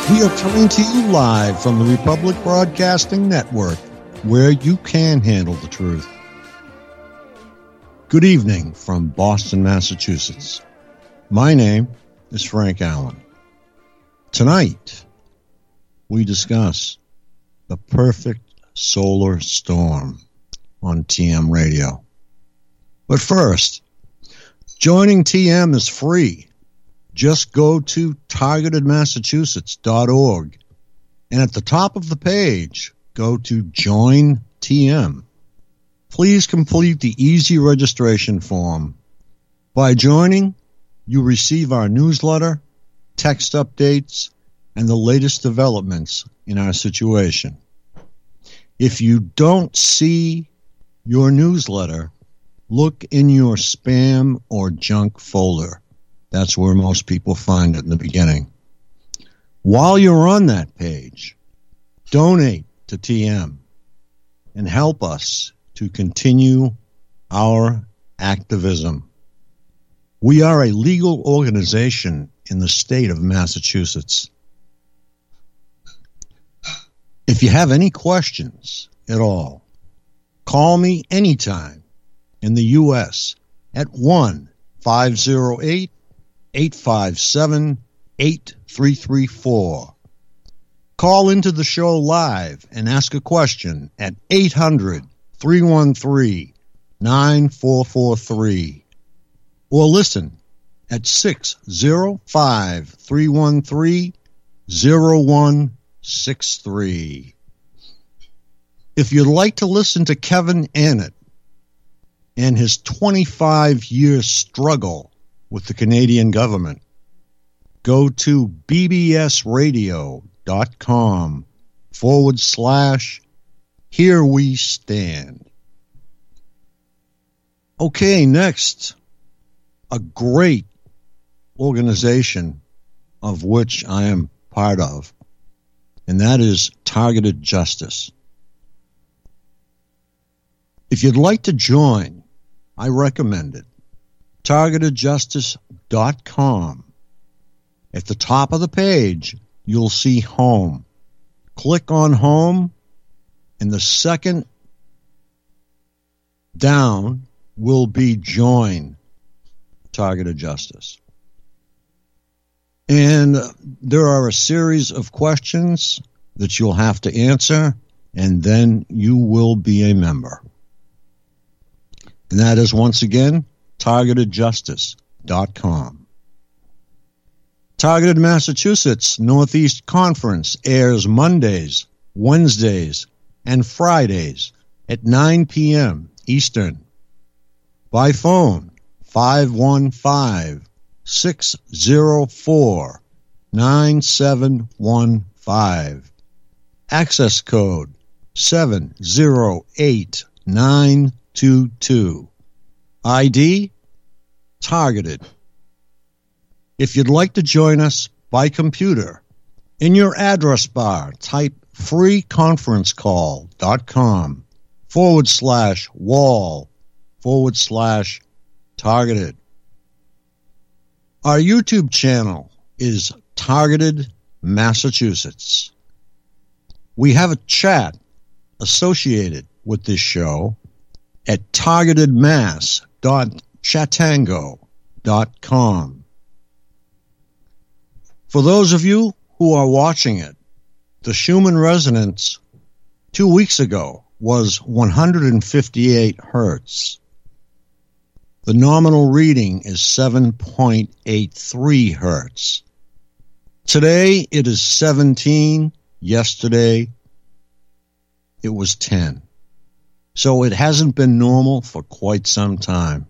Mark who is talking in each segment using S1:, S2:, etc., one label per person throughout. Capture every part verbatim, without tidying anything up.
S1: We are coming to you live from the Republic Broadcasting Network, where you can handle the truth. Good evening from Boston, Massachusetts. My name is Frank Allen. Tonight, we discuss the perfect solar storm on T M Radio. But first, joining T M is free. Just go to targeted massachusetts dot org, and at the top of the page, go to Join T M. Please complete the easy registration form. By joining, you receive our newsletter, text updates, and the latest developments in our situation. If you don't see your newsletter, look in your spam or junk folder. That's where most people find it in the beginning. While you're on that page, donate to T M and help us to continue our activism. We are a legal organization in the state of Massachusetts. If you have any questions at all, call me anytime in the U S at one five zero eight, eight five seven, eight three three four. Call into the show live and ask a question at eight hundred, three one three, nine four four three. Or listen at six zero five, three one three, zero one six three. If you'd like to listen to Kevin Annett and his twenty-five year struggle with the Canadian government, go to bbsradio.com forward slash here we stand. Okay, next, a great organization of which I am part of, and that is Targeted Justice. If you'd like to join, I recommend it. targeted justice dot com. At the top of the page, you'll see Home. Click on Home, and the second down will be Join Targeted Justice. And there are a series of questions that you'll have to answer, and then you will be a member. And that is, once again, targeted justice dot com. Targeted Massachusetts Northeast Conference airs Mondays, Wednesdays, and Fridays at nine p.m. Eastern. By phone, five one five, six zero four, nine seven one five. Access code seven zero eight nine two two. I D, Targeted. If you'd like to join us by computer, in your address bar, type freeconferencecall.com forward slash wall forward slash targeted. Our YouTube channel is Targeted Massachusetts. We have a chat associated with this show at targeted mass dot chatango dot com. For those of you who are watching it, the Schumann resonance two weeks ago was one hundred fifty-eight hertz. The nominal reading is seven point eight three hertz. Today it is seventeen. Yesterday it was ten. So it hasn't been normal for quite some time.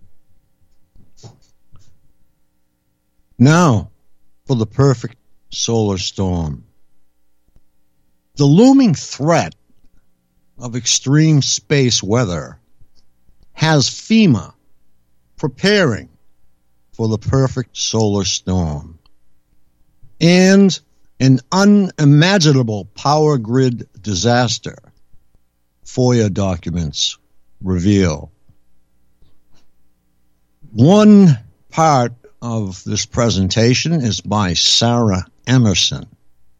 S1: Now, for the perfect solar storm. The looming threat of extreme space weather has FEMA preparing for the perfect solar storm. And an unimaginable power grid disaster, FOIA documents reveal. One part of this presentation is by Sarah Emerson,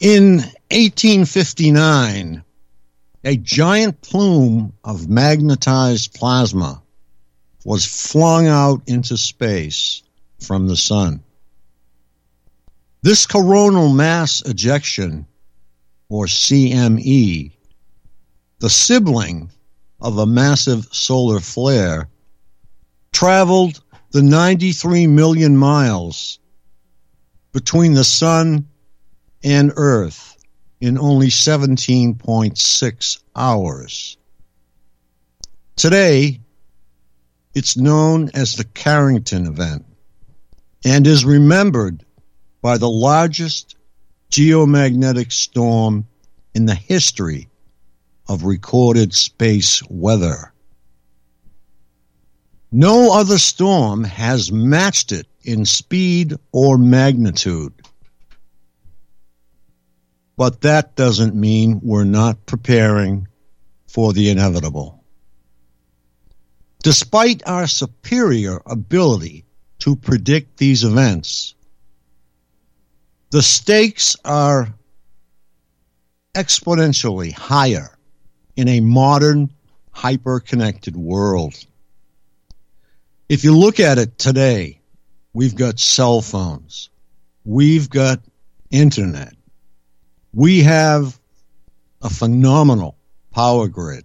S1: In eighteen fifty-nine, a giant plume of magnetized plasma was flung out into space from the sun. This coronal mass ejection, or C M E, the sibling of a massive solar flare, traveled the ninety-three million miles between the sun and Earth in only seventeen point six hours. Today, it's known as the Carrington event and is remembered by the largest geomagnetic storm in the history of recorded space weather. No other storm has matched it in speed or magnitude. But that doesn't mean we're not preparing for the inevitable. Despite our superior ability to predict these events, the stakes are exponentially higher in a modern, hyper-connected world. If you look at it today, we've got cell phones, we've got internet, we have a phenomenal power grid.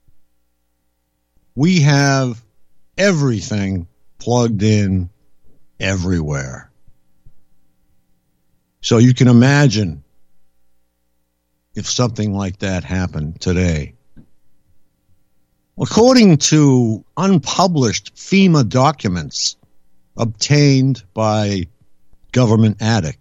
S1: We have everything plugged in everywhere. So you can imagine if something like that happened today. According to unpublished FEMA documents obtained by Government Attic,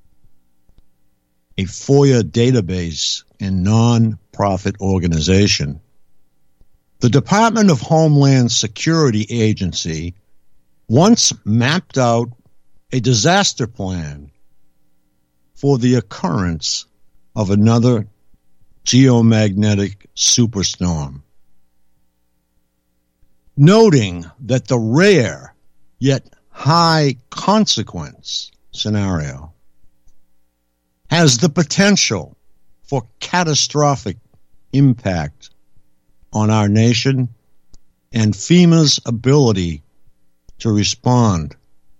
S1: a FOIA database and non-profit organization, the Department of Homeland Security Agency once mapped out a disaster plan for the occurrence of another geomagnetic superstorm, noting that the rare yet high consequence scenario has the potential for catastrophic impact on our nation and FEMA's ability to respond.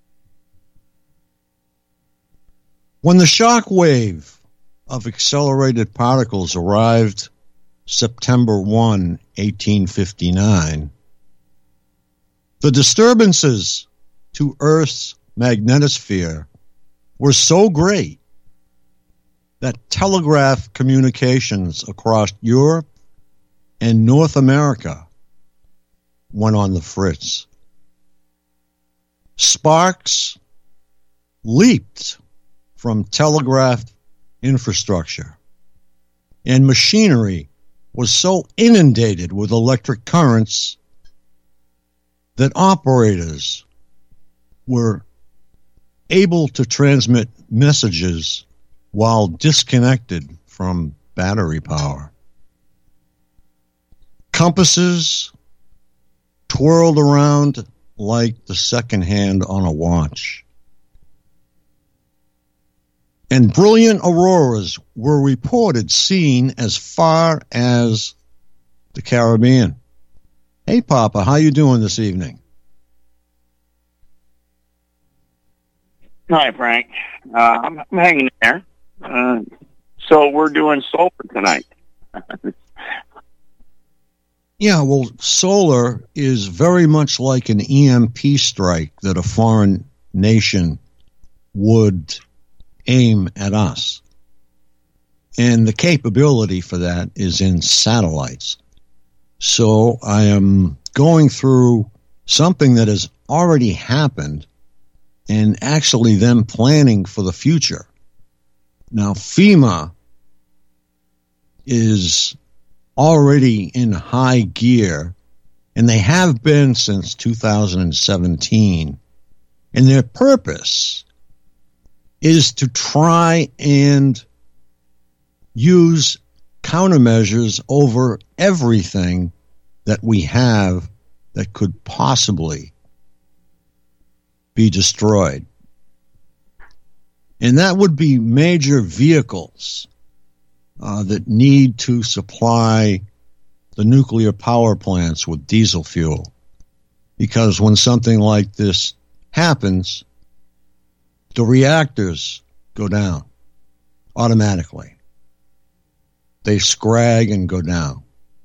S1: When the shock wave of accelerated particles arrived September first, eighteen fifty-nine, the disturbances to Earth's magnetosphere were so great that telegraph communications across Europe and North America went on the fritz. Sparks leaped from telegraph infrastructure, and machinery was so inundated with electric currents that operators were able to transmit messages while disconnected from battery power. Compasses twirled around like the second hand on a watch. And brilliant auroras were reported seen as far as the Caribbean. Hey, Papa, how you doing this evening?
S2: Hi, Frank. Uh, I'm, I'm hanging there. Uh, so we're doing solar tonight.
S1: Yeah, well, solar is very much like an E M P strike that a foreign nation would aim at us. And the capability for that is in satellites. So I am going through something that has already happened and actually them planning for the future. Now, FEMA is already in high gear, and they have been since two thousand seventeen. And their purpose is to try and use countermeasures over everything that we have that could possibly be destroyed. And that would be major vehicles uh, that need to supply the nuclear power plants with diesel fuel. Because when something like this happens, the reactors go down automatically. They scrag and go down.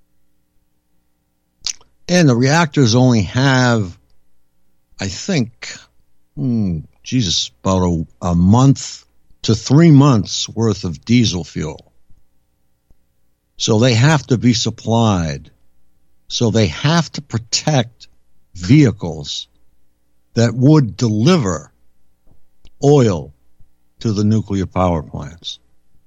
S1: And the reactors only have, I think, hmm, Jesus, about a, a month to three months worth of diesel fuel. So they have to be supplied. So they have to protect vehicles that would deliver oil to the nuclear power plants.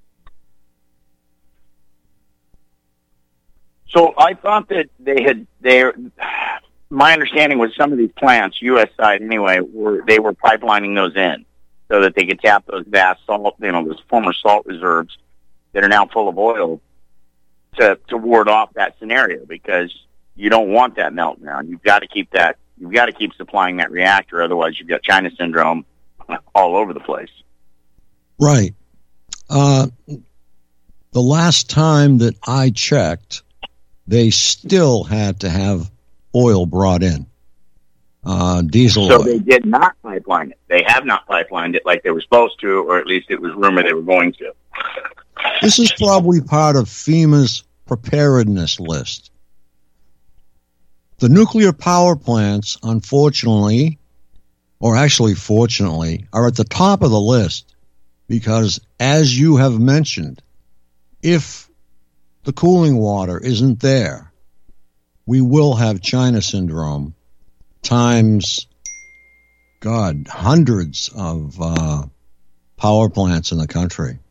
S2: So I thought that they had they. My understanding was some of these plants, U S side anyway, were they were pipelining those in so that they could tap those vast salt, you know, those former salt reserves that are now full of oil to to ward off that scenario, because you don't want that meltdown. You've got to keep that. You've got to keep supplying that reactor, otherwise you've got China syndrome all over the place.
S1: Right. Uh, the last time that I checked, they still had to have oil brought in, uh, diesel
S2: so
S1: oil.
S2: They did not pipeline it. They have not pipelined it like they were supposed to, or at least it was rumored they were going to.
S1: This is probably part of FEMA's preparedness list. The nuclear power plants, unfortunately, or actually fortunately, are at the top of the list because, as you have mentioned, if the cooling water isn't there, we will have China syndrome times, God, hundreds of uh, power plants in the country.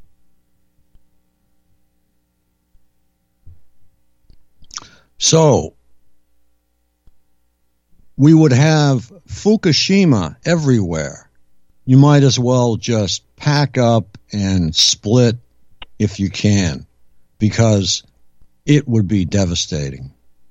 S1: So we would have Fukushima everywhere. You might as well just pack up and split if you can, because it would be devastating.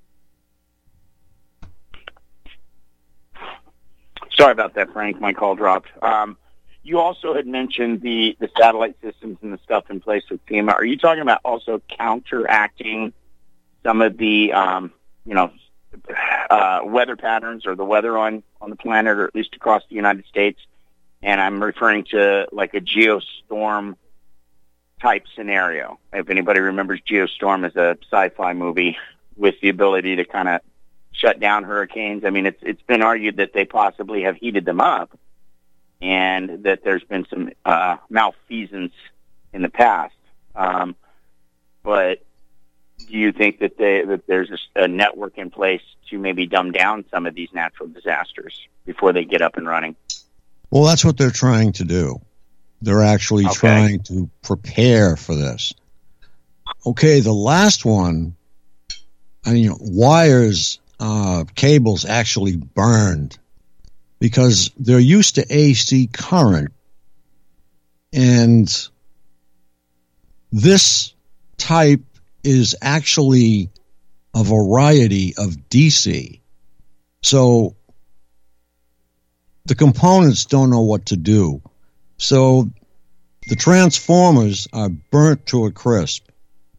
S2: Sorry about that, Frank. My call dropped. Um, you also had mentioned the, the satellite systems and the stuff in place with FEMA. Are you talking about also counteracting some of the, um, you know, uh, weather patterns or the weather on, on the planet, or at least across the United States? And I'm referring to like a geostorm type scenario. If anybody remembers Geostorm as a sci-fi movie with the ability to kind of shut down hurricanes. I mean, it's it's been argued that they possibly have heated them up, and that there's been some uh, malfeasance in the past. Um, but do you think that they that there's a, a network in place to maybe dumb down some of these natural disasters before they get up and running?
S1: Well, that's what they're trying to do. They're actually
S2: okay.
S1: trying to prepare for this. Okay, the last one, I mean, wires, uh, cables actually burned because they're used to A C current. And this type is actually a variety of D C. So the components don't know what to do. So the transformers are burnt to a crisp.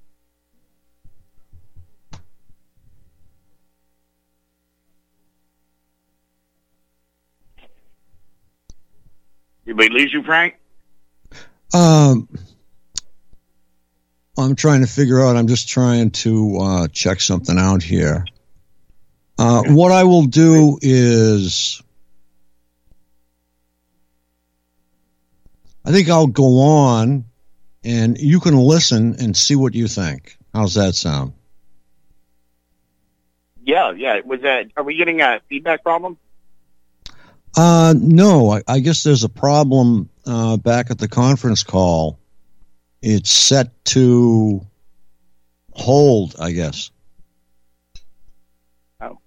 S2: Did we lose you, Frank?
S1: Um, I'm trying to figure out. I'm just trying to uh, check something out here. Uh, okay. What I will do is, I think I'll go on, and you can listen and see what you think. How's that sound?
S2: Yeah, yeah. Was that? Are we getting a feedback problem?
S1: Uh, no, I, I guess there's a problem uh, back at the conference call. It's set to hold, I guess.
S2: Oh.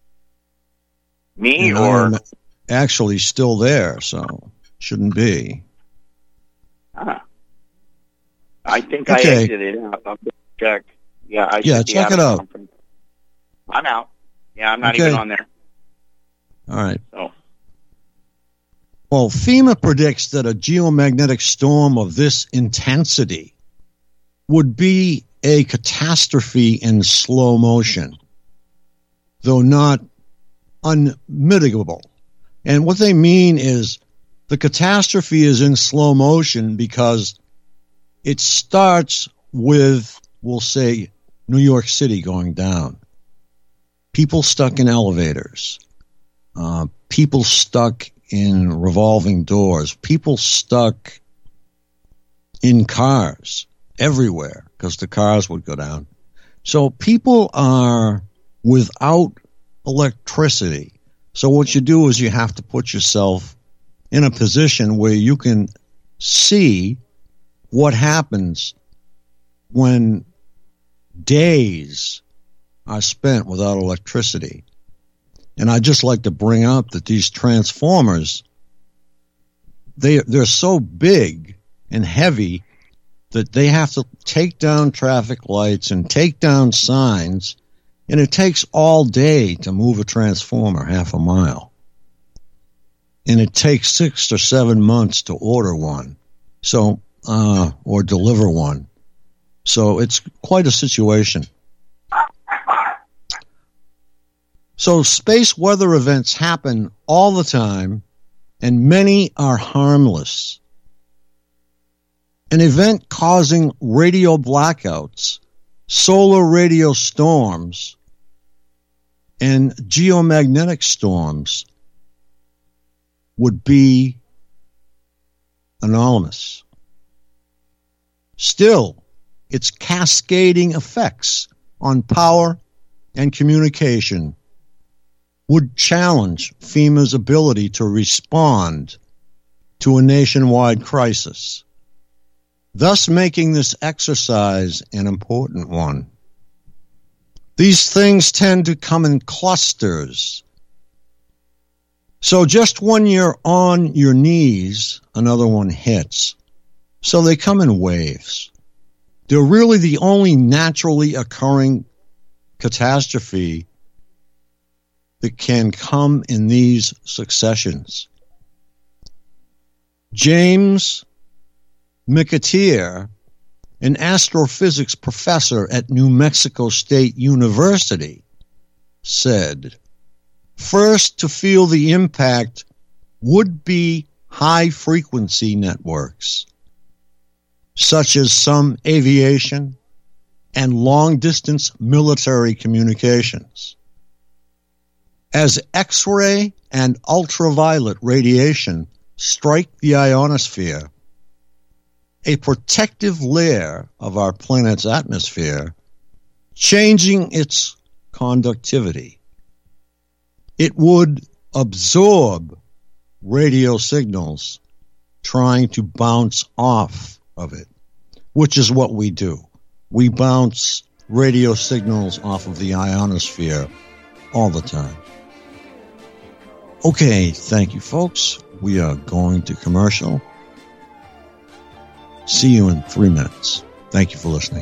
S2: Me
S1: and
S2: or?
S1: I'm actually still there, so shouldn't be.
S2: Ah. I think
S1: okay.
S2: I exited out. I'll check. Yeah, I
S1: yeah, check it out.
S2: Conference. I'm out. Yeah, I'm not
S1: okay.
S2: even on there.
S1: All right.
S2: So.
S1: Well, FEMA predicts that a geomagnetic storm of this intensity would be a catastrophe in slow motion, though not unmitigable. And what they mean is the catastrophe is in slow motion because it starts with, we'll say, New York City going down. People stuck in elevators. Uh, people stuck in revolving doors. People stuck in cars everywhere because the cars would go down. So people are without electricity. So what you do is you have to put yourself in a position where you can see what happens when days are spent without electricity. And I'd just like to bring up that these transformers, they, they're so big and heavy that they have to take down traffic lights and take down signs, and it takes all day to move a transformer half a mile. And it takes six or seven months to order one, so uh, or deliver one. So it's quite a situation. So space weather events happen all the time, and many are harmless. An event causing radio blackouts, solar radio storms, and geomagnetic storms would be anomalous. Still, its cascading effects on power and communication would challenge FEMA's ability to respond to a nationwide crisis, thus making this exercise an important one. These things tend to come in clusters. So just when you're on your knees, another one hits. So they come in waves. They're really the only naturally occurring catastrophe that can come in these successions. James McAteer, an astrophysics professor at New Mexico State University, said, first to feel the impact would be high-frequency networks, such as some aviation and long-distance military communications. As X-ray and ultraviolet radiation strike the ionosphere, a protective layer of our planet's atmosphere, changing its conductivity, it would absorb radio signals trying to bounce off of it, which is what we do. We bounce radio signals off of the ionosphere all the time. Okay, thank you, folks. We are going to commercial. See you in three minutes. Thank you for listening.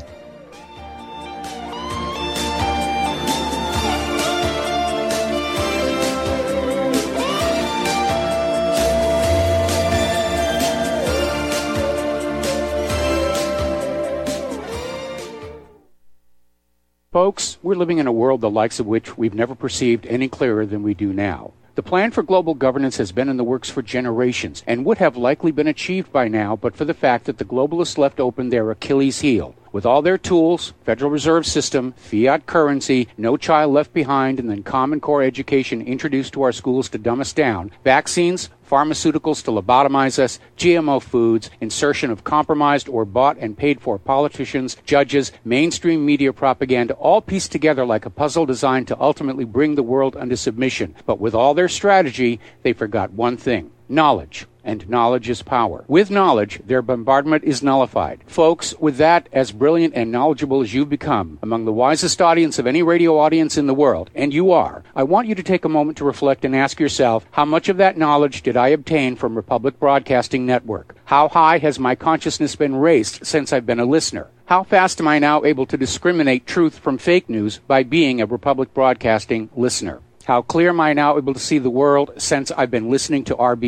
S3: Folks, we're living in a world the likes of which we've never perceived any clearer than we do now. The plan for global governance has been in the works for generations and would have likely been achieved by now but for the fact that the globalists left open their Achilles heel. With all their tools, Federal Reserve System, fiat currency, no child left behind, and then Common Core education introduced to our schools to dumb us down, vaccines, pharmaceuticals to lobotomize us, G M O foods, insertion of compromised or bought and paid for politicians, judges, mainstream media propaganda, all pieced together like a puzzle designed to ultimately bring the world under submission. But with all their strategy, they forgot one thing: knowledge. And knowledge is power. With knowledge, their bombardment is nullified. Folks, with that, as brilliant and knowledgeable as you've become, among the wisest audience of any radio audience in the world, and you are, I want you to take a moment to reflect and ask yourself, how much of that knowledge did I obtain from Republic Broadcasting Network? How high has my consciousness been raised since I've been a listener? How fast am I now able to discriminate truth from fake news by being a Republic Broadcasting listener? How clear am I now able to see the world since I've been listening to R B N?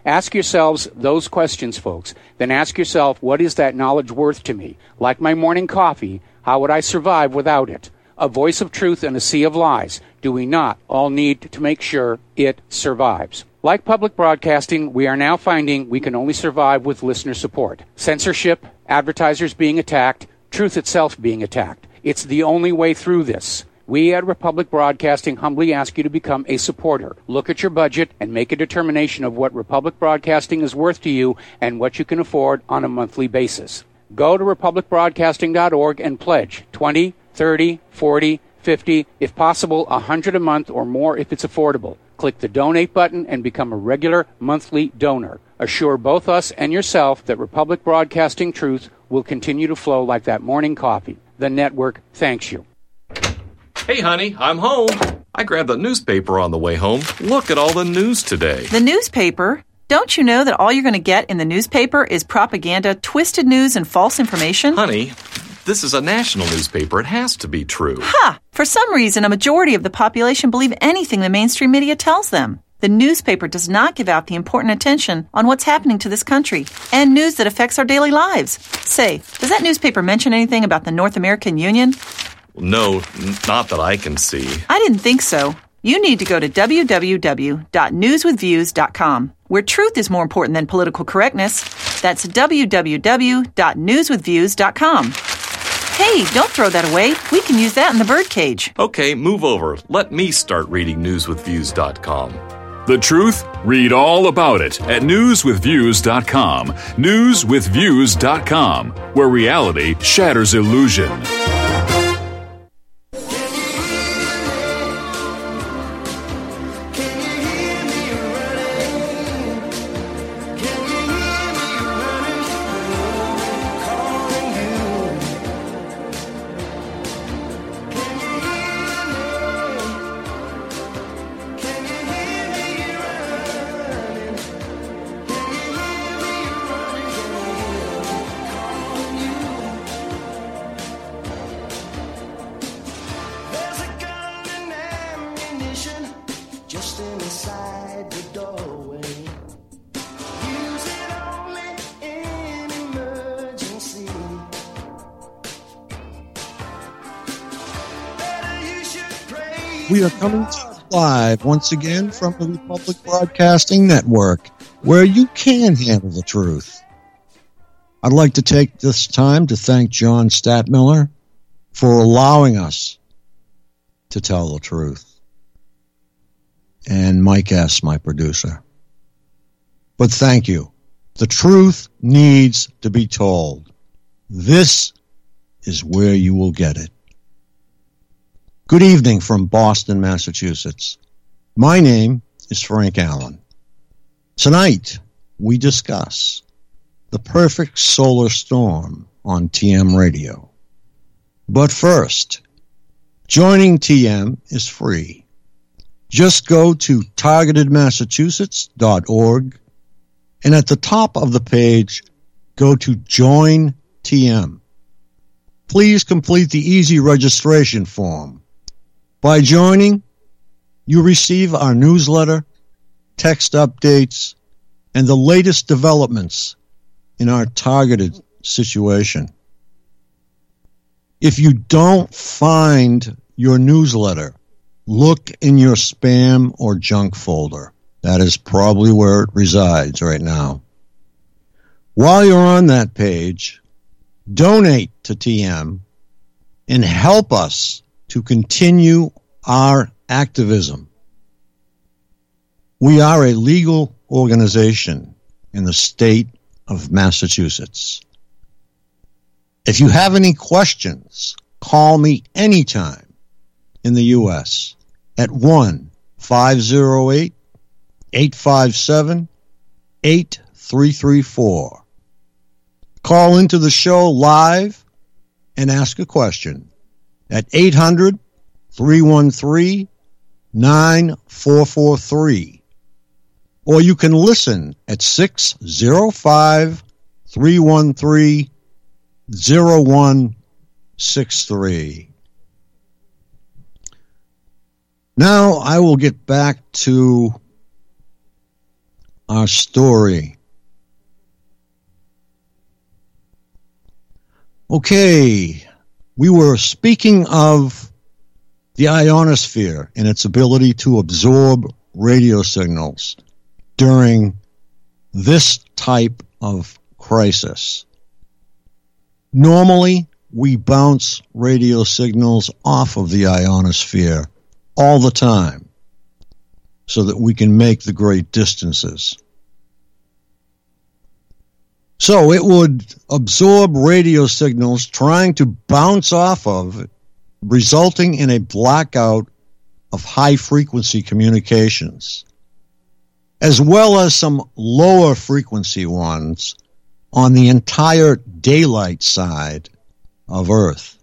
S3: Ask yourselves those questions, folks. Then ask yourself, what is that knowledge worth to me? Like my morning coffee, how would I survive without it? A voice of truth in a sea of lies. Do we not all need to make sure it survives? Like public broadcasting, we are now finding we can only survive with listener support. Censorship, advertisers being attacked, truth itself being attacked. It's the only way through this. We at Republic Broadcasting humbly ask you to become a supporter. Look at your budget and make a determination of what Republic Broadcasting is worth to you and what you can afford on a monthly basis. Go to republic broadcasting dot org and pledge twenty, thirty, forty, fifty, if possible, one hundred a month or more if it's affordable. Click the donate button and become a regular monthly donor. Assure both us and yourself that Republic Broadcasting truth will continue to flow like that morning coffee. The network thanks you.
S4: Hey, honey, I'm home. I grabbed the newspaper on the way home. Look at all the news today.
S5: The newspaper? Don't you know that all you're going to get in the newspaper is propaganda, twisted news, and false information?
S4: Honey, this is a national newspaper. It has to be true.
S5: Ha! For some reason, a majority of the population believe anything the mainstream media tells them. The newspaper does not give out the important attention on what's happening to this country and news that affects our daily lives. Say, does that newspaper mention anything about the North American Union?
S4: No, not that I can see.
S5: I didn't think so. You need to go to w w w dot news with views dot com, where truth is more important than political correctness. That's w w w dot news with views dot com. Hey, don't throw that away. We can use that in the birdcage.
S4: Okay, move over. Let me start reading news with views dot com.
S6: The truth? Read all about it at news with views dot com. news with views dot com, where reality shatters illusion.
S1: We are coming to you live once again from the Republic Broadcasting Network, where you can handle the truth. I'd like to take this time to thank John Statmiller for allowing us to tell the truth, and Mike S., my producer. But thank you. The truth needs to be told. This is where you will get it. Good evening from Boston, Massachusetts. My name is Frank Allen. Tonight, we discuss the perfect solar storm on T M Radio. But first, joining T M is free. Just go to targeted massachusetts dot org, and at the top of the page, go to Join T M. Please complete the easy registration form. By joining, you receive our newsletter, text updates, and the latest developments in our targeted situation. If you don't find your newsletter, look in your spam or junk folder. That is probably where it resides right now. While you're on that page, donate to T M and help us to continue our activism. We are a legal organization in the state of Massachusetts. If you have any questions, call me anytime in the U S at one five zero eight, eight five seven, eight three three four. Call into the show live and ask a question at eight hundred, three one three, nine four four three. Or you can listen at six zero five, three one three, zero one six three. Now I will get back to our story. Okay, we were speaking of the ionosphere and its ability to absorb radio signals during this type of crisis. Normally, we bounce radio signals off of the ionosphere all the time so that we can make the great distances. So it would absorb radio signals trying to bounce off of it, resulting in a blackout of high-frequency communications, as well as some lower-frequency ones on the entire daylight side of Earth.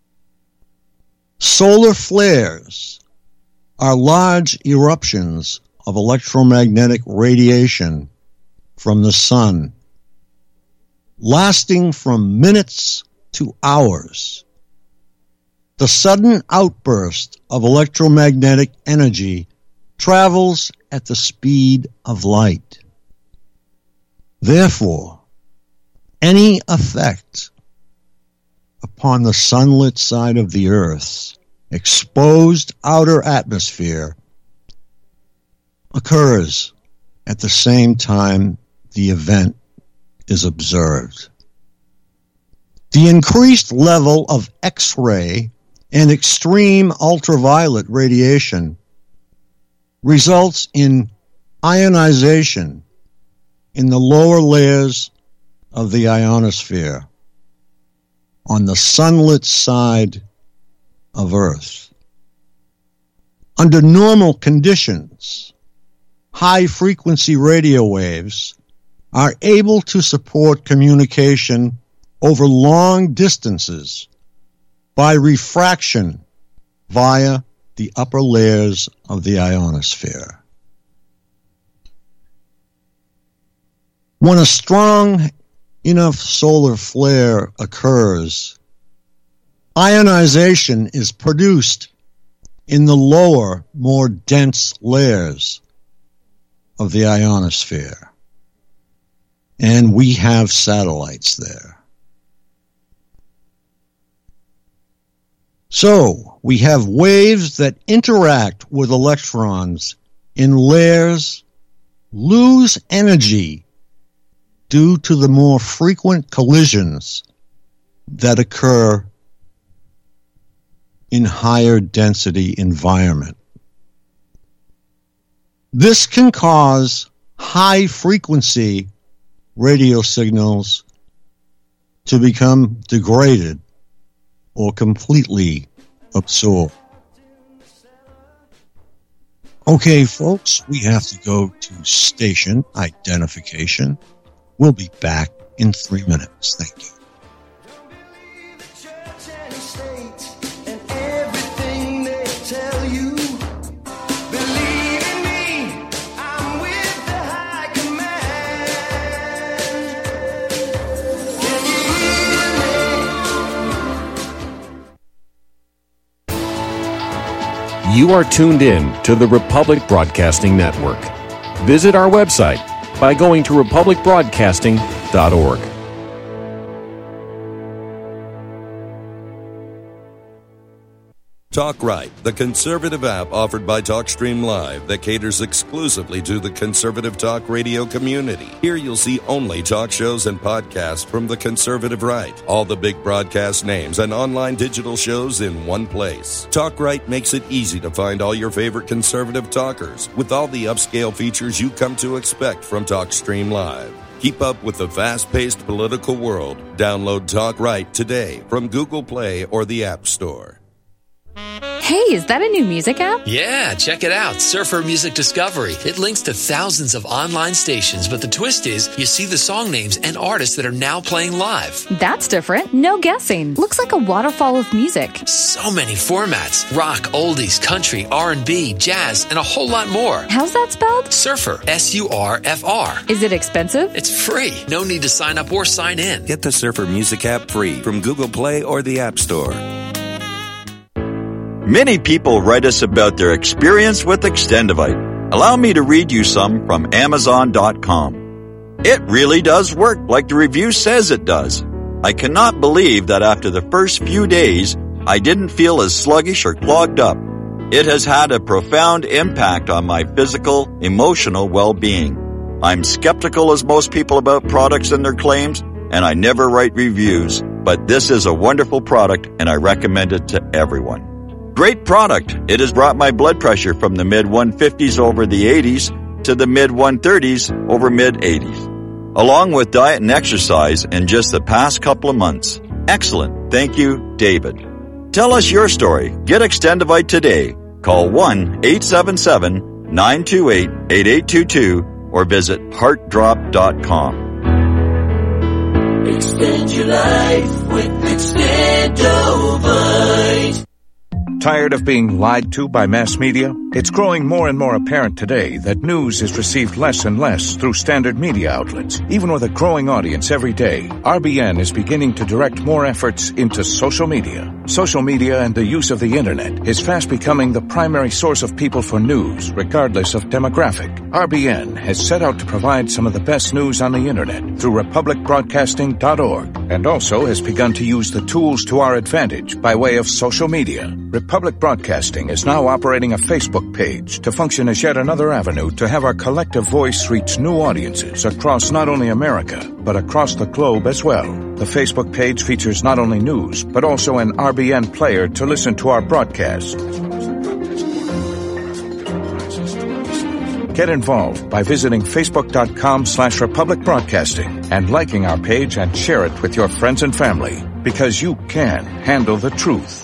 S1: Solar flares are large eruptions of electromagnetic radiation from the sun, lasting from minutes to hours. The sudden outburst of electromagnetic energy travels at the speed of light. Therefore, any effect upon the sunlit side of the Earth's exposed outer atmosphere occurs at the same time the event is observed. The increased level of X-ray and extreme ultraviolet radiation results in ionization in the lower layers of the ionosphere on the sunlit side of Earth. Under normal conditions, high-frequency radio waves are able to support communication over long distances by refraction via the upper layers of the ionosphere. When a strong enough solar flare occurs, ionization is produced in the lower, more dense layers of the ionosphere, and we have satellites there. So, we have waves that interact with electrons in layers, lose energy due to the more frequent collisions that occur in higher density environment. This can cause high frequency radio signals to become degraded or completely absorbed. Okay, folks, we have to go to station identification. We'll be back in three minutes. Thank you.
S7: You are tuned in to the Republic Broadcasting Network. Visit our website by going to republic broadcasting dot org.
S8: Talk Right, the conservative app offered by TalkStream Live that caters exclusively to the conservative talk radio community. Here you'll see only talk shows and podcasts from the conservative right. All the big broadcast names and online digital shows in one place. Talk Right makes it easy to find all your favorite conservative talkers with all the upscale features you come to expect from TalkStream Live. Keep up with the fast-paced political world. Download Talk Right today from Google Play or the App Store.
S9: Hey, is that a new music app?
S10: Yeah, check it out. Surfer Music Discovery. It links to thousands of online stations, but the twist is you see the song names and artists that are now playing live.
S9: That's different. No guessing. Looks like a waterfall of music.
S10: So many formats. Rock, oldies, country, R and B, jazz, and a whole lot more.
S9: How's that spelled?
S10: Surfer. S U R F R.
S9: Is it expensive?
S10: It's free. No need to sign up or sign in.
S8: Get the Surfer Music app free from Google Play or the App Store.
S11: Many people write us about their experience with Extendivite. Allow me to read you some from Amazon dot com. It really does work like the review says it does. I cannot believe that after the first few days, I didn't feel as sluggish or clogged up. It has had a profound impact on my physical, emotional well-being. I'm skeptical as most people about products and their claims, and I never write reviews, but this is a wonderful product and I recommend it to everyone. Great product. It has brought my blood pressure from the mid one fifties over the eighties to the mid one thirties over mid eighties, along with diet and exercise in just the past couple of months. Excellent. Thank you, David. Tell us your story. Get Extendivite today. Call one eight seven seven, nine two eight, eight eight two two or visit heart drop dot com.
S12: Extend your life with Extendovite.
S13: Tired of being lied to by mass media? It's growing more and more apparent today that news is received less and less through standard media outlets. Even with a growing audience every day, R B N is beginning to direct more efforts into social media. Social media and the use of the internet is fast becoming the primary source of people for news, regardless of demographic. R B N has set out to provide some of the best news on the internet through republic broadcasting dot org, and also has begun to use the tools to our advantage by way of social media. Republic Broadcasting is now operating a Facebook page to function as yet another avenue to have our collective voice reach new audiences across not only America, but across the globe as well. The Facebook page features not only news, but also an R B N player to listen to our broadcast. Get involved by visiting facebook.com slash Republic Broadcasting and liking our page and share it with your friends and family, because you can handle the truth.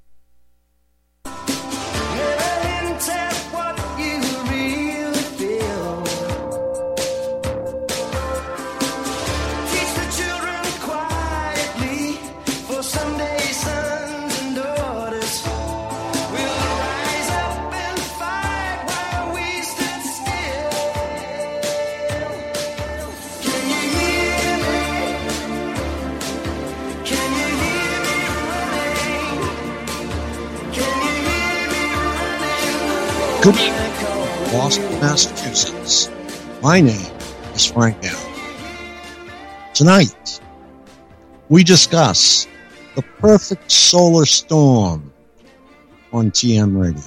S1: Good evening, Boston, Massachusetts. My name is Frank Allen. Tonight, we discuss the perfect solar storm on T M Radio.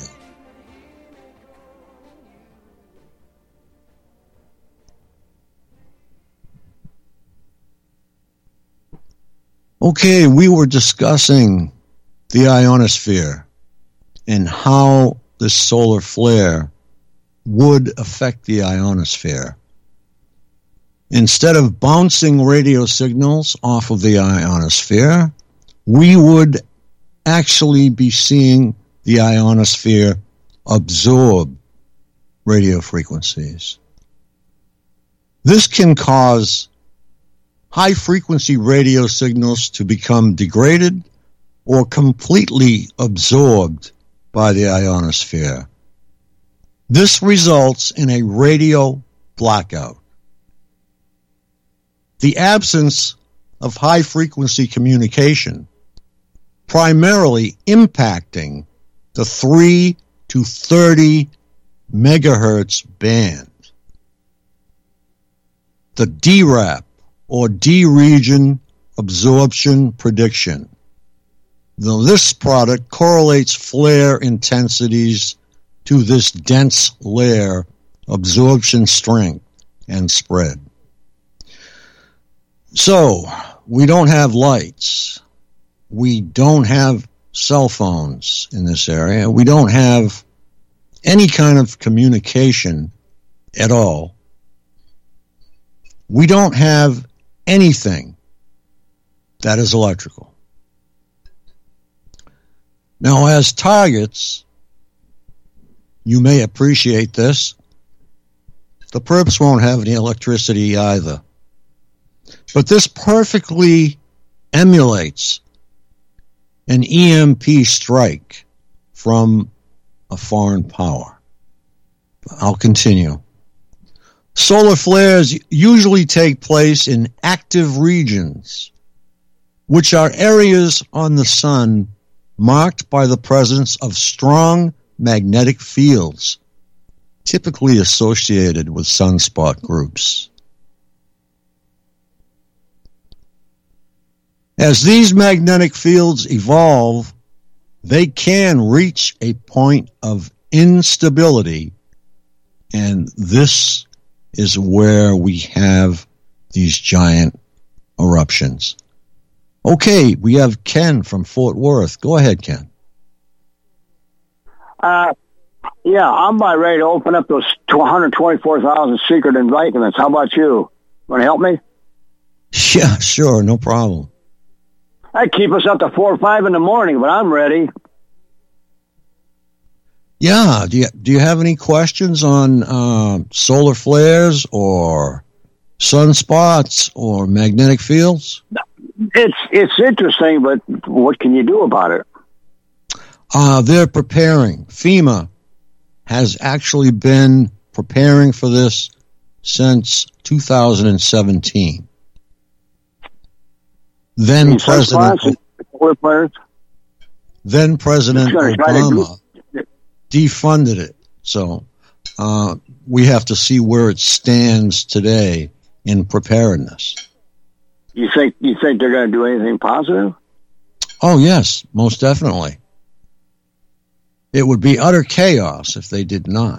S1: Okay, we were discussing the ionosphere and how this solar flare would affect the ionosphere. Instead of bouncing radio signals off of the ionosphere, we would actually be seeing the ionosphere absorb radio frequencies. This can cause high-frequency radio signals to become degraded or completely absorbed by the ionosphere. This results in a radio blackout. The absence of high-frequency communication, primarily impacting the three to thirty megahertz band. The D RAP, or D-region absorption prediction. Now, this product correlates flare intensities to this dense layer, absorption strength, and spread. So, we don't have lights. We don't have cell phones in this area. We don't have any kind of communication at all. We don't have anything that is electrical. Now, as targets, you may appreciate this. The perps won't have any electricity either. But this perfectly emulates an E M P strike from a foreign power. I'll continue. Solar flares usually take place in active regions, which are areas on the sun marked by the presence of strong magnetic fields. typically associated with sunspot groups. As these magnetic fields evolve, they can reach a point of instability, and this is where we have these giant eruptions. Okay, we have Ken from Fort Worth. Go ahead, Ken.
S14: Uh, yeah, I'm about ready to open up those one hundred twenty-four thousand secret indictments. How about you? Want to help me?
S1: Yeah, sure, no problem.
S14: That'd keep us up to four or five in the morning, but I'm ready.
S1: Yeah, do you, do you have any questions on uh, solar flares or sunspots or magnetic fields?
S14: It's it's interesting, but what can you do about it?
S1: Uh, they're preparing. FEMA has actually been preparing for this since two thousand seventeen. Then President, then President Obama defunded it. So uh, we have to see where it stands today in preparedness.
S14: You think you think they're going to do anything positive?
S1: Oh, yes, most definitely. It would be utter chaos if they did not.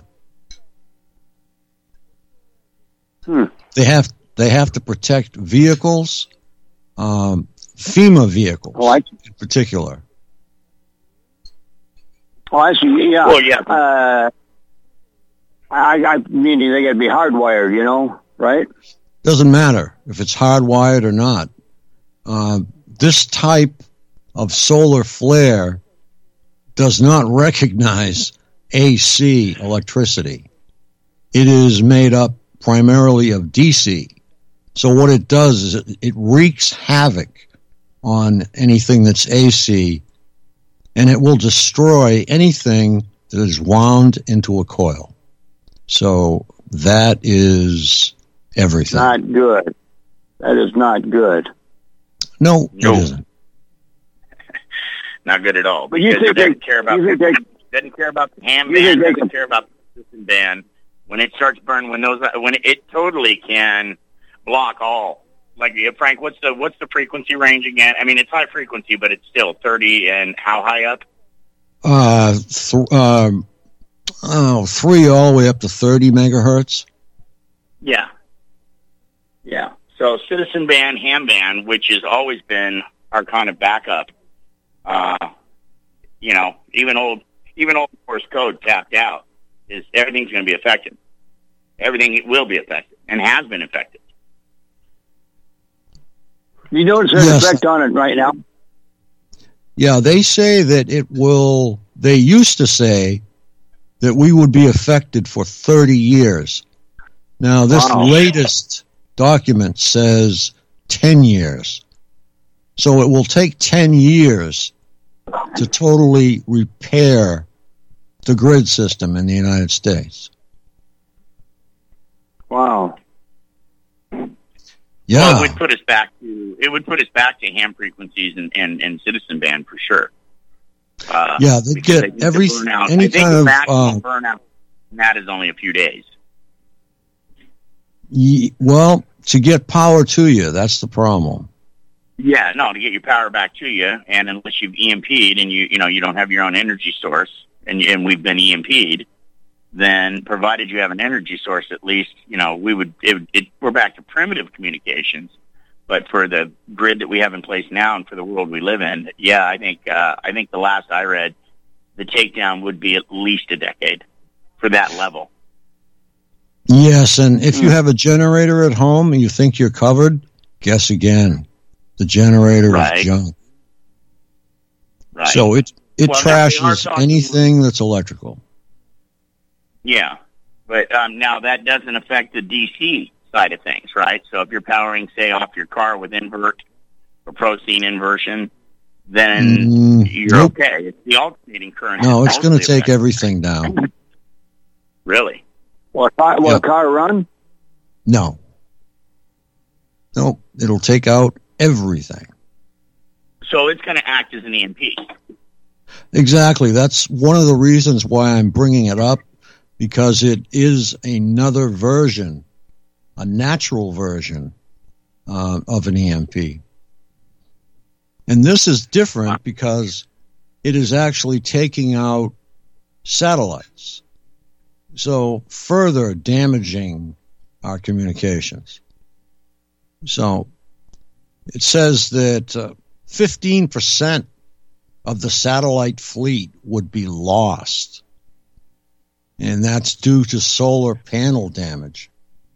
S14: Hmm.
S1: They have they have to protect vehicles, um, FEMA vehicles
S14: oh, I,
S1: in particular.
S14: Oh, I see. Yeah.
S2: Well, yeah.
S14: Uh, I, I mean, they got to be hardwired, you know, right?
S1: Doesn't matter if it's hardwired or not. Uh, this type of solar flare does not recognize A C electricity. It is made up primarily of D C. So what it does is it, it wreaks havoc on anything that's A C, and it will destroy anything that is wound into a coil. So that is everything.
S14: Not good. That is not good.
S1: No,
S2: no.
S1: it isn't.
S2: Not good at all.
S14: But you
S2: because
S14: think
S2: it doesn't
S14: they,
S2: care about
S14: you
S2: the,
S14: think they,
S2: doesn't care about the ham
S14: you
S2: ban,
S14: think they
S2: doesn't
S14: can-
S2: care about the system ban. When it starts burning, when those when it, it totally can block all. Like yeah, Frank, what's the what's the frequency range again? I mean, it's high frequency, but it's still thirty. And how high up?
S1: Uh, th- um, oh, three all the way up to thirty megahertz.
S2: Yeah, yeah. So citizen ban, ham ban, which has always been our kind of backup. Uh, you know, even old, even old Morse code tapped out. Is everything's going to be affected? Everything will be affected and has been affected.
S14: You notice there's
S1: Yes.
S14: an effect on it right now?
S1: Yeah, they say that it will, they used to say that we would be affected for thirty years. Now, this
S14: Wow.
S1: latest document says ten years. So it will take ten years to totally repair the grid system in the United States.
S14: Wow.
S1: Yeah.
S2: Well, it would put us back to it would put us back to ham frequencies and, and, and citizen ban for sure. Uh,
S1: Yeah, they
S2: because
S1: get
S2: I think the
S1: every-
S2: burnout,
S1: any
S2: I think
S1: kind
S2: the
S1: of,
S2: maximum
S1: um,
S2: burnout from that is only a few days.
S1: Ye- Well, to get power to you, that's the problem.
S2: Yeah, no, to get your power back to you, and unless you've E M P'd and you you know you don't have your own energy source, and and we've been E M P'd, then provided you have an energy source, at least you know we would it, it, we're back to primitive communications. But for the grid that we have in place now, and for the world we live in, yeah, I think uh, I think the last I read, the takedown would be at least a decade for that level.
S1: Yes, and if you have a generator at home and you think you're covered, guess again. The generator
S2: Right.
S1: is junk.
S2: Right.
S1: So it it
S2: Well, now we are
S1: trashes
S2: talking-
S1: anything that's electrical.
S2: Yeah, but um, now that doesn't affect the D C side of things, right? So if you're powering, say, off your car with invert or protein inversion, then
S1: Mm,
S2: you're
S1: nope.
S2: okay. It's the alternating current.
S1: No,
S2: that's
S1: it's going to
S2: mostly
S1: take
S2: affected.
S1: everything down.
S2: Really?
S14: Will a car, will
S1: Yep.
S14: a car run?
S1: No. No, it'll take out everything.
S2: So it's going to act as an E M P.
S1: Exactly. That's one of the reasons why I'm bringing it up, because it is another version, a natural version uh, of an E M P. And this is different because it is actually taking out satellites, so further damaging our communications. So it says that uh, fifteen percent of the satellite fleet would be lost, and that's due to solar panel damage.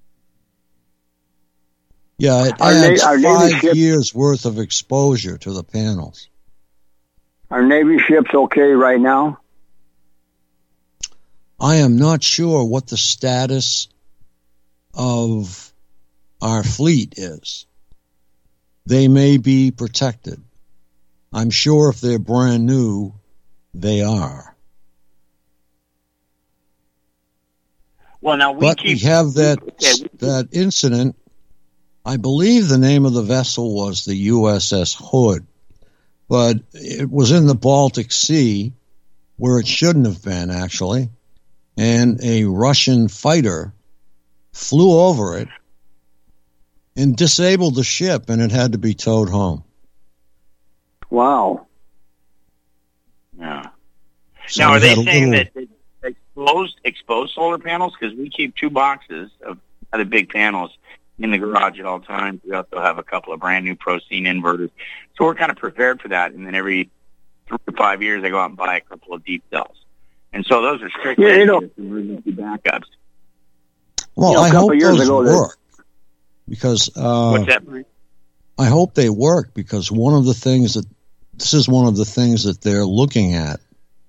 S1: Yeah, it
S14: Our
S1: adds
S14: na- our Navy
S1: five
S14: ship-
S1: years worth of exposure to the panels.
S14: Are Navy ships okay right now?
S1: I am not sure what the status of our fleet is. They may be protected. I'm sure if they're brand new, they are.
S2: Well, now we
S1: But
S2: keep
S1: we have that
S2: okay, we-
S1: that incident. I believe the name of the vessel was the U S S Hood, but it was in the Baltic Sea, where it shouldn't have been, actually, and a Russian fighter flew over it and disabled the ship, and it had to be towed home.
S14: Wow.
S2: Yeah.
S1: So
S2: now,
S1: we
S2: are they
S1: had a
S2: saying
S1: little-
S2: that that exposed exposed solar panels? Because we keep two boxes of other big panels in the garage at all times. We also have a couple of brand new Procene inverters, so we're kind of prepared for that. And then every three to five years, I go out and buy a couple of deep cells, and so those are strictly
S14: Yeah, you know-
S2: emergency backups.
S1: Well,
S14: You know, a
S1: I
S14: couple
S1: hope
S14: years
S1: those
S14: ago, they-
S1: work because uh,
S2: What's that, Frank?
S1: I hope they work because one of the things that this is one of the things that they're looking at.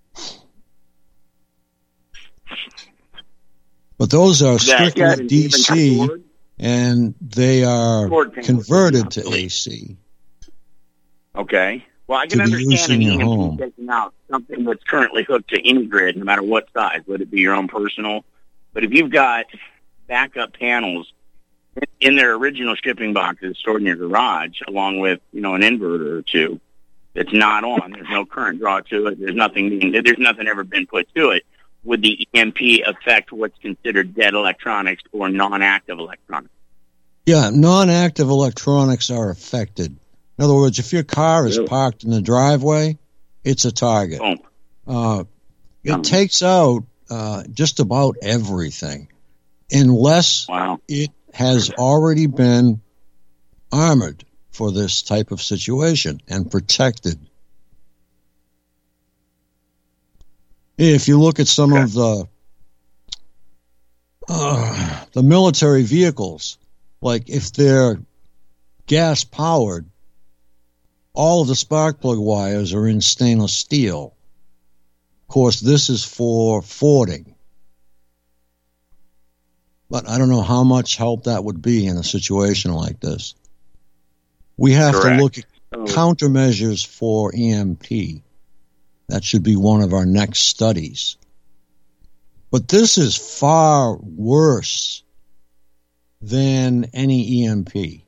S1: But those are
S2: That-
S1: strictly
S2: that is
S1: D
S2: even
S1: C,
S2: stored?
S1: and they are
S2: Stored panels,
S1: converted to
S2: obsolete.
S1: A C.
S2: Okay. Well, I can
S1: To be
S2: understand
S1: used in
S2: an
S1: your
S2: E M P
S1: home.
S2: taking out something that's currently hooked to any grid, no matter what size, would it be your own personal. But if you've got backup panels in their original shipping boxes stored in your garage, along with, you know, an inverter or two that's not on, there's no current draw to it, there's nothing being, there's nothing ever been put to it, would the E M P affect what's considered dead electronics or non-active electronics?
S1: Yeah, non-active electronics are affected. In other words, if your car is
S2: Really?
S1: parked in the driveway, it's a target.
S2: Boom.
S1: Uh, it
S2: Um,
S1: takes out uh, just about everything, unless
S2: Wow.
S1: it has already been armored for this type of situation and protected. If you look at some of the uh, the military vehicles, like if they're gas powered, all of the spark plug wires are in stainless steel. Of course, this is for Fording. But I don't know how much help that would be in a situation like this. We have
S2: Correct.
S1: to look at
S2: Oh.
S1: countermeasures for E M P. That should be one of our next studies. But this is far worse than any E M P.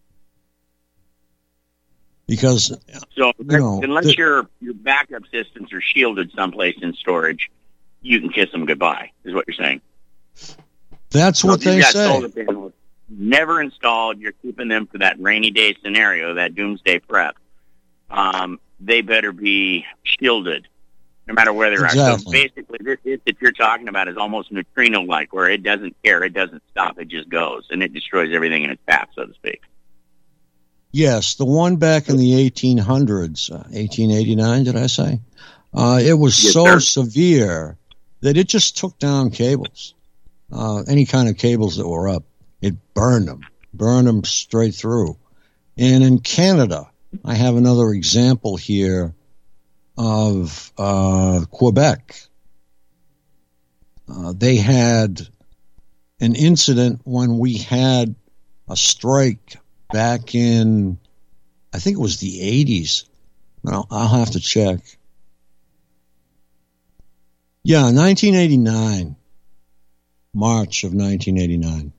S1: Because,
S2: So
S1: you know,
S2: unless
S1: the-
S2: your your backup systems are shielded someplace in storage, you can kiss them goodbye, is what you're saying.
S1: that's
S2: So
S1: what
S2: if you've
S1: they
S2: got
S1: say.
S2: solar panels never installed, you're keeping them for that rainy day scenario, that doomsday prep. Um, they better be shielded, no matter where they're at. So
S1: Exactly.
S2: basically, this is that you're talking about is almost neutrino-like, where it doesn't care, it doesn't stop, it just goes, and it destroys everything in its path, so to speak.
S1: Yes, the one back in the eighteen hundreds, uh, eighteen eighty-nine, did I say? Uh, it was
S2: Yes,
S1: so
S2: sir.
S1: severe that it just took down cables. Uh, any kind of cables that were up, it burned them, burned them straight through. And in Canada, I have another example here of uh, Quebec. Uh, they had an incident when we had a strike back in, I think it was the eighties. Well, I'll have to check. Yeah, nineteen eighty-nine. March of nineteen eighty-nine.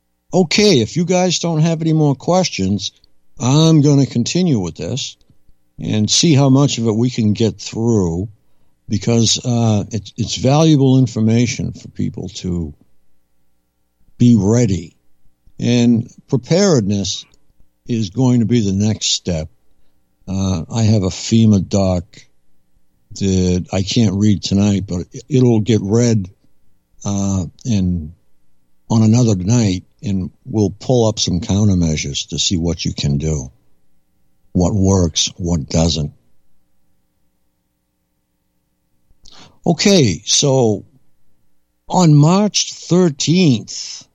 S1: Okay, if you guys don't have any more questions, I'm going to continue with this. and see how much of it we can get through, because uh, it, it's valuable information for people to be ready. And preparedness is going to be the next step. Uh, I have a FEMA doc that I can't read tonight, but it'll get read uh, in on another night, and we'll pull up some countermeasures to see what you can do, what works, what doesn't. Okay, so on March thirteenth,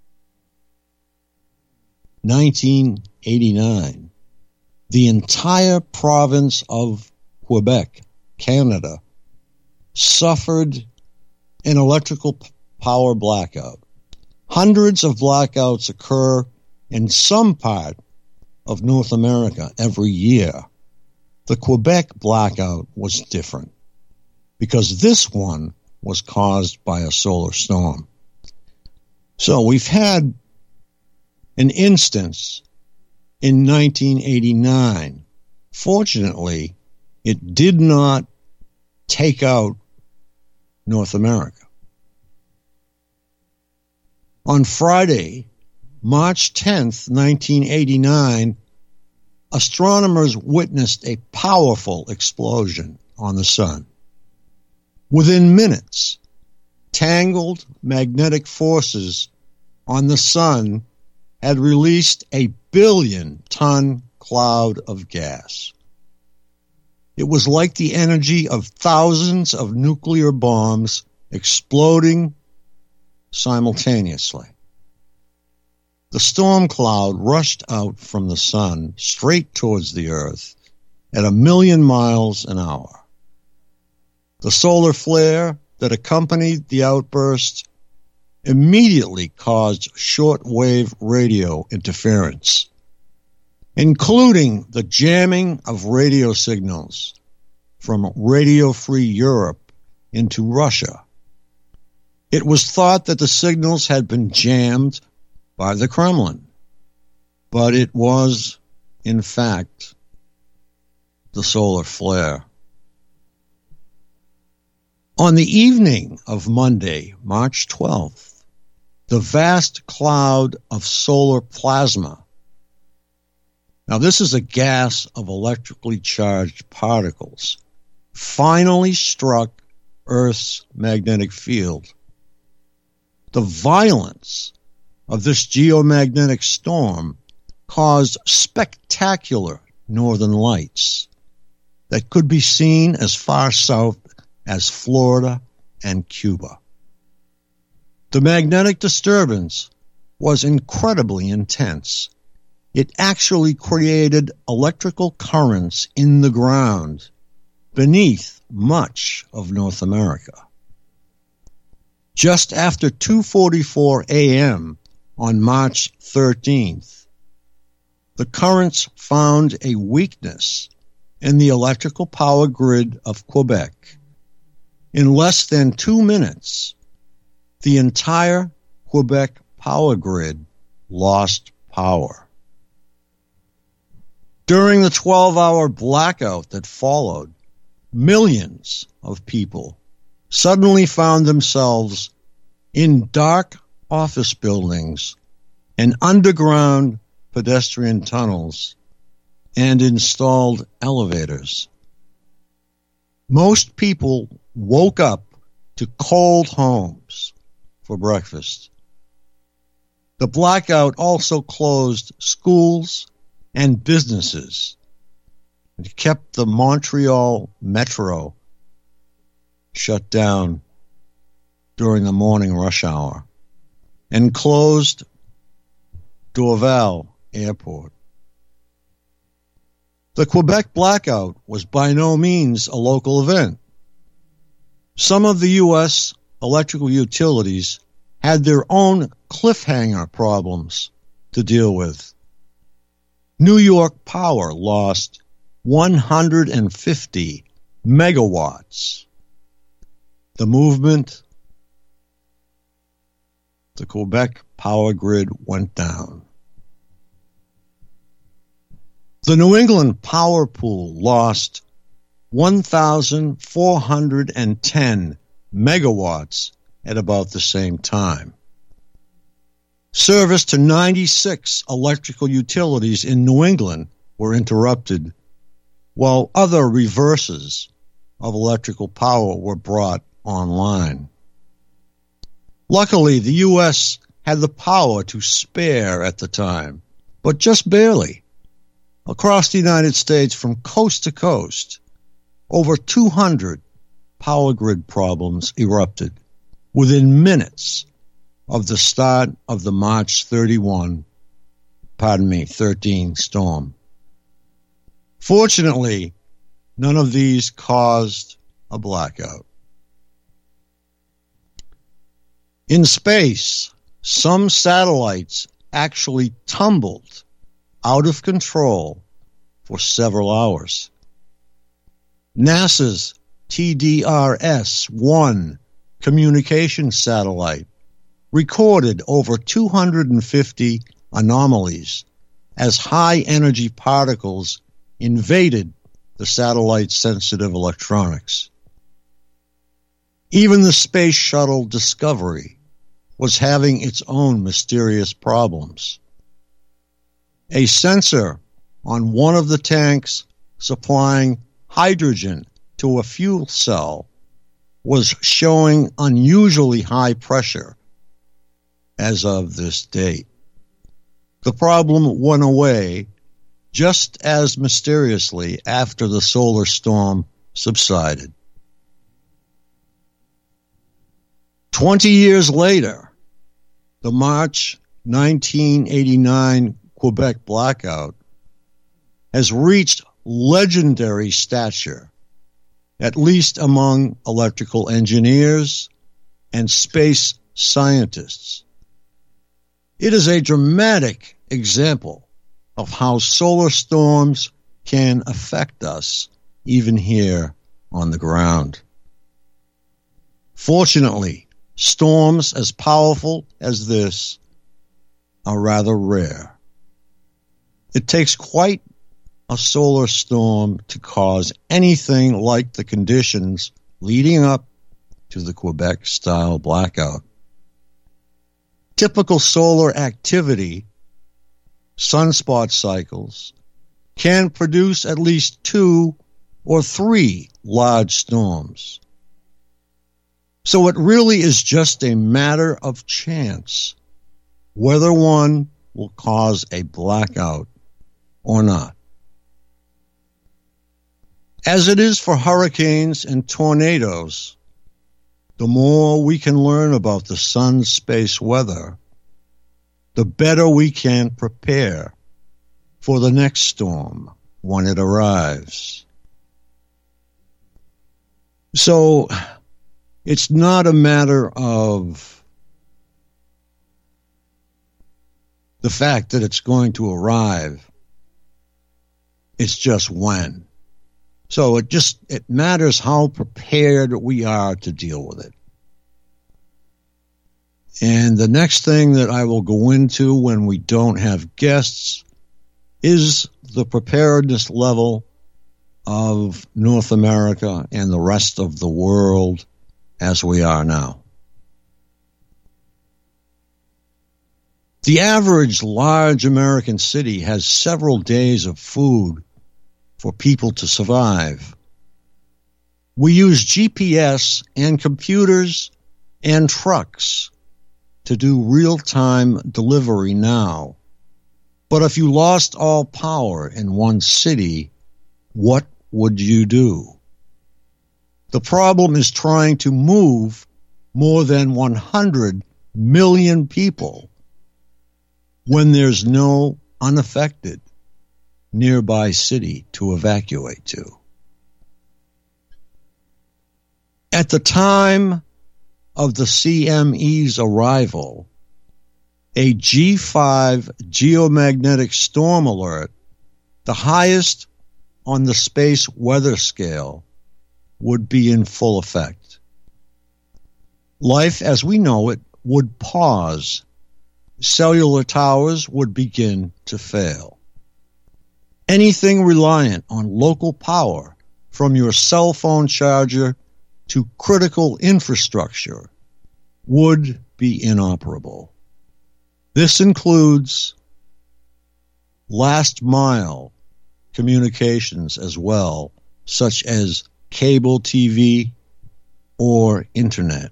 S1: nineteen eighty-nine, the entire province of Quebec, Canada, suffered an electrical power blackout. Hundreds of blackouts occur in some part of North America every year. The Quebec blackout was different because this one was caused by a solar storm. So we've had an instance in nineteen eighty-nine. Fortunately, it did not take out North America. On Friday, March tenth, nineteen eighty-nine, astronomers witnessed a powerful explosion on the sun. Within minutes, tangled magnetic forces on the sun had released a billion-ton cloud of gas. It was like the energy of thousands of nuclear bombs exploding simultaneously. The storm cloud rushed out from the sun straight towards the earth at a million miles an hour. The solar flare that accompanied the outburst immediately caused shortwave radio interference, including the jamming of radio signals from Radio Free Europe into Russia. It was thought that the signals had been jammed by the Kremlin, but it was, in fact, the solar flare. On the evening of Monday, March twelfth, the vast cloud of solar plasma. Now, this is a gas of electrically charged particles, finally struck Earth's magnetic field. The violence of this geomagnetic storm caused spectacular northern lights that could be seen as far south as Florida and Cuba. The magnetic disturbance was incredibly intense. It actually created electrical currents in the ground beneath much of North America. Just after two forty-four a.m. on March thirteenth, the currents found a weakness in the electrical power grid of Quebec. In less than two minutes, the entire Quebec power grid lost power. During the twelve-hour blackout that followed, millions of people suddenly found themselves in dark office buildings and underground pedestrian tunnels and installed elevators. Most people woke up to cold homes for breakfast. The blackout also closed schools and businesses and kept the Montreal Metro shut down during the morning rush hour and closed Dorval Airport. The Quebec blackout was by no means a local event. Some of the U S electrical utilities had their own cliffhanger problems to deal with. New York Power lost one hundred fifty megawatts. The movement, the Quebec power grid went down. The New England power pool lost one thousand four hundred ten megawatts at about the same time. Service to ninety-six electrical utilities in New England were interrupted, while other reverses of electrical power were brought online. Luckily, the U S had the power to spare at the time, but just barely. Across the United States, from coast to coast, over two hundred power grid problems erupted within minutes of the start of the March thirty-first, pardon me, thirteen storm. Fortunately, none of these caused a blackout. In space, some satellites actually tumbled out of control for several hours. NASA's T D R S one communication satellite recorded over two hundred fifty anomalies as high-energy particles invaded the satellite's sensitive electronics. Even the Space Shuttle Discovery was having its own mysterious problems. A sensor on one of the tanks supplying hydrogen to a fuel cell was showing unusually high pressure as of this date. The problem went away just as mysteriously after the solar storm subsided. Twenty years later, the March nineteen eighty-nine Quebec blackout has reached legendary stature, at least among electrical engineers and space scientists. It is a dramatic example of how solar storms can affect us, even here on the ground. Fortunately, storms as powerful as this are rather rare. It takes quite a solar storm to cause anything like the conditions leading up to the Quebec-style blackout. Typical solar activity, sunspot cycles, can produce at least two or three large storms. So it really is just a matter of chance whether one will cause a blackout or not. As it is for hurricanes and tornadoes, the more we can learn about the sun's space weather, the better we can prepare for the next storm when it arrives. So it's not a matter of the fact that it's going to arrive. It's just when. So it just, it matters how prepared we are to deal with it. And the next thing that I will go into when we don't have guests is the preparedness level of North America and the rest of the world as we are now. The average large American city has several days of food for people to survive. We use G P S and computers and trucks to do real-time delivery now. But if you lost all power in one city, what would you do? The problem is trying to move more than one hundred million people when there's no unaffected nearby city to evacuate to. At the time of the C M E's arrival, a G five geomagnetic storm alert, the highest on the space weather scale, would be in full effect. Life as we know it would pause. Cellular towers would begin to fail. Anything reliant on local power, from your cell phone charger to critical infrastructure, would be inoperable. This includes last mile communications as well, such as cable T V or internet.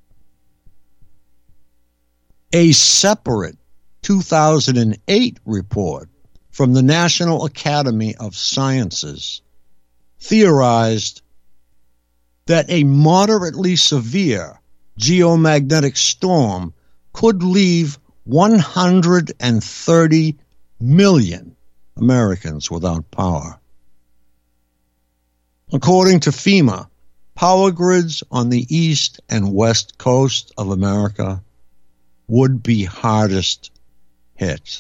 S1: A separate two thousand eight report from the National Academy of Sciences theorized that a moderately severe geomagnetic storm could leave one hundred thirty million Americans without power. According to FEMA, power grids on the east and west coast of America would be hardest hit.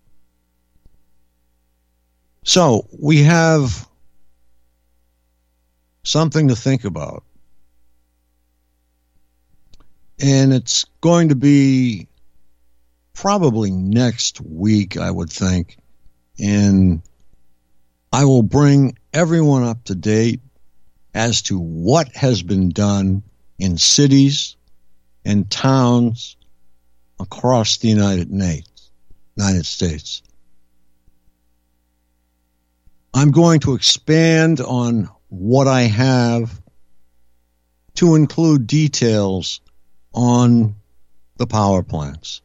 S1: So we have something to think about. And it's going to be probably next week, I would think. And I will bring everyone up to date as to what has been done in cities and towns across the United States. I'm going to expand on what I have to include details on the power plants.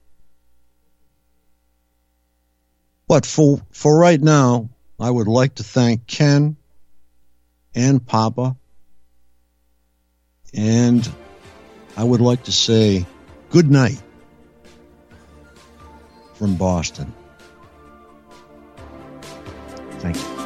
S1: But for, for right now, I would like to thank Ken and Papa, and I would like to say good night from Boston. Thank you.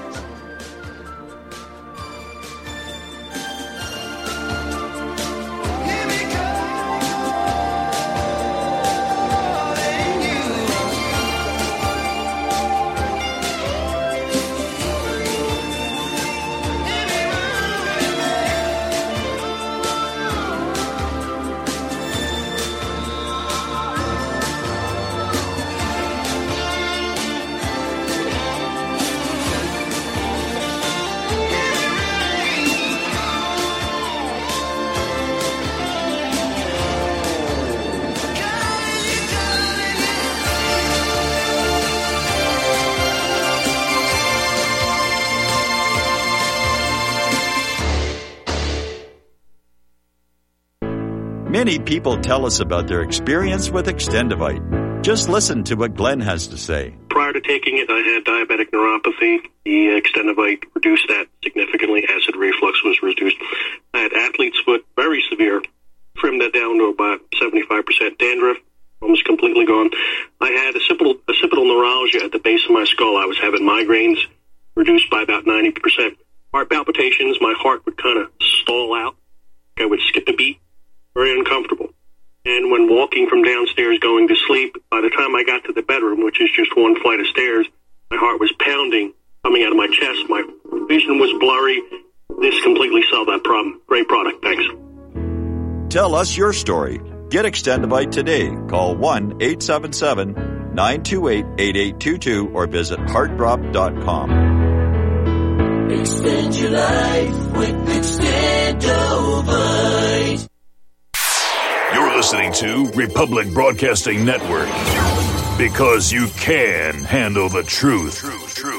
S11: Many people tell us about their experience with Extendivite. Just listen to what Glenn has to say.
S15: Prior to taking it, I had diabetic neuropathy. The Extendivite reduced that significantly. Acid reflux was reduced. I had athlete's foot, very severe. Trimmed that down to about seventy-five percent. Dandruff, almost completely gone. I had occipital, occipital neuralgia at the base of my skull. I was having migraines, reduced by about ninety percent. Heart palpitations, my heart would kind of stall out. I would skip a beat. Very uncomfortable. And when walking from downstairs going to sleep, by the time I got to the bedroom, which is just one flight of stairs, my heart was pounding, coming out of my chest. My vision was blurry. This completely solved that problem. Great product. Thanks.
S11: Tell us your story. Get Extendivite today. Call one eight seven seven, nine two eight, eight eight two two or visit heart drop dot com.
S12: Extend your life with Extendivite.
S6: You're listening to Republic Broadcasting Network, because you can handle the truth. Truth, truth.